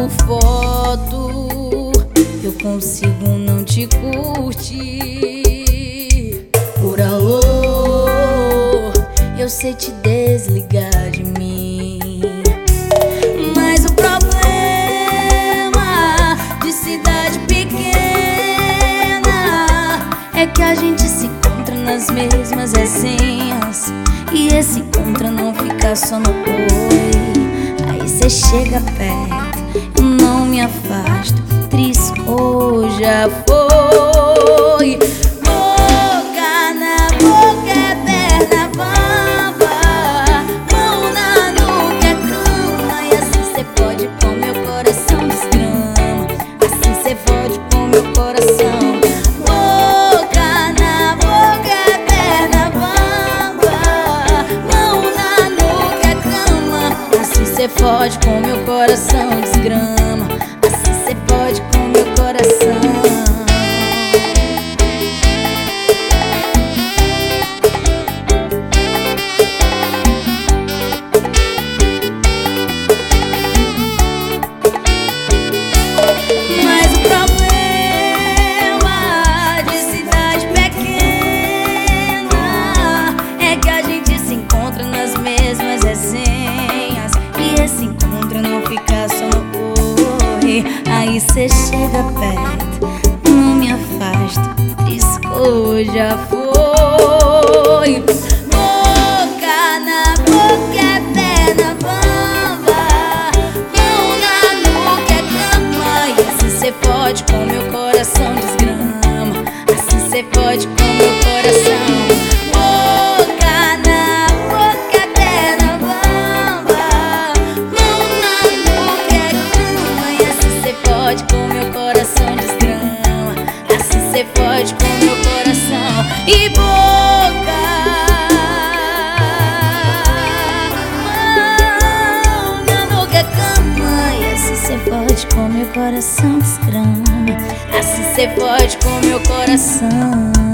por foto, eu consigo não te curtir. Por alô, eu sei te desligar de mim. Mas o problema de cidade pequena é que a gente se encontra nas mesmas resenhas, e esse encontro não fica só no oi. Aí cê chega perto, eu não me afasto, triscou, já foi. Boca na boca, perna bamba, mão na nuca, é cama. E assim cê pode com meu coração desgrama, assim cê pode com meu coração. Boca na boca, perna bamba, mão na nuca, é cama. Assim cê pode com meu coração desgrama, assim cê pode com meu coração. Aí cê chega perto, não me afasta, triscou, já foi. Boca na boca, perna bamba, mão na nuca, é cama. E assim cê pode com meu coração desgrama, assim cê pode com meu coração. Com meu coração desgrama, assim cê pode com meu coração. E boca, mão na nuca, cama. E assim cê pode com meu coração desgrama, assim cê pode com meu coração.